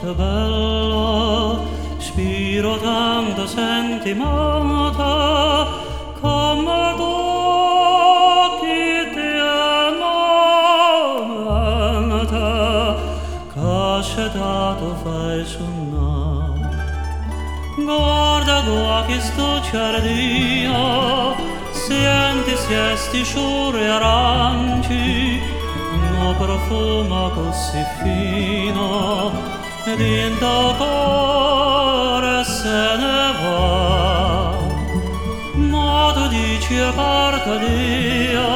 notte bella, spiro tanto sentimata, come d'occhi ti amata, che dato fai suonare. Guarda qua che sto giardino, senti sti sciure aranci, no profumo così fino, dentro cuore se ne va. Ma tu dici parta via,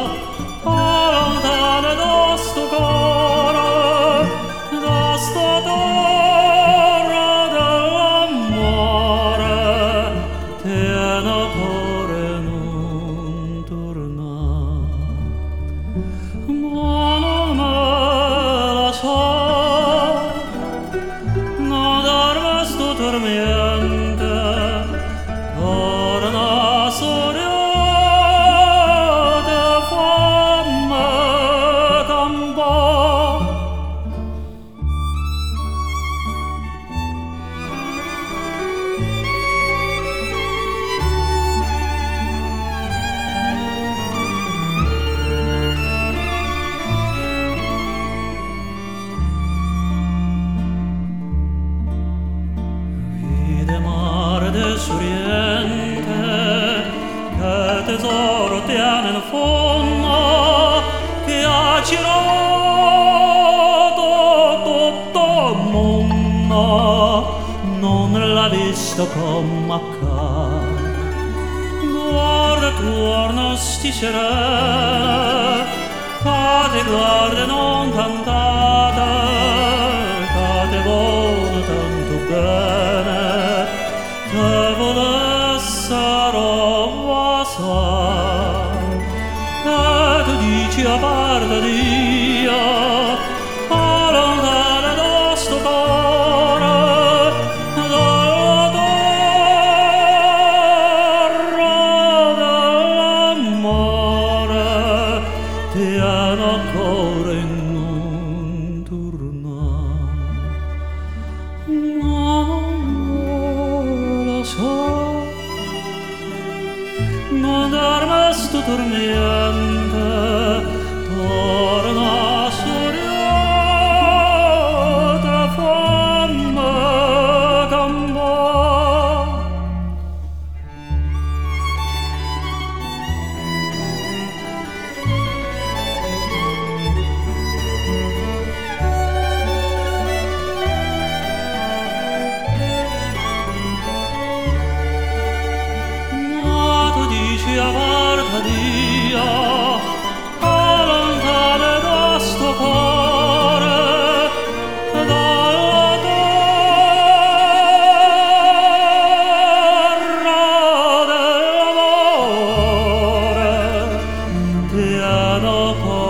lontano da sto cuore, da sto torre dell'amore, tieno cuore non tornare. Ma non me la so, non dorme sto dormiente, torna sognata, fammi campare. Vide mare del Oriente, che tesoro tiene in fondo, che ha girato tutto il mondo, non l'ha visto come accade. Guarda attorno sti serene, che ti guardano cantate, che ti vogliono tanto bene, te volessero basare. E tu dici a parte Dio, lontano da sto cuore, dalla terra dell'amore, tieno cuore e non tornare. Ma non lo so, non dorme sto dormiente, torna sognata, fammi campare. Ma tu dici a parte Dio, lontano da sto cuore, dalla terra dell'amore, pieno cuore.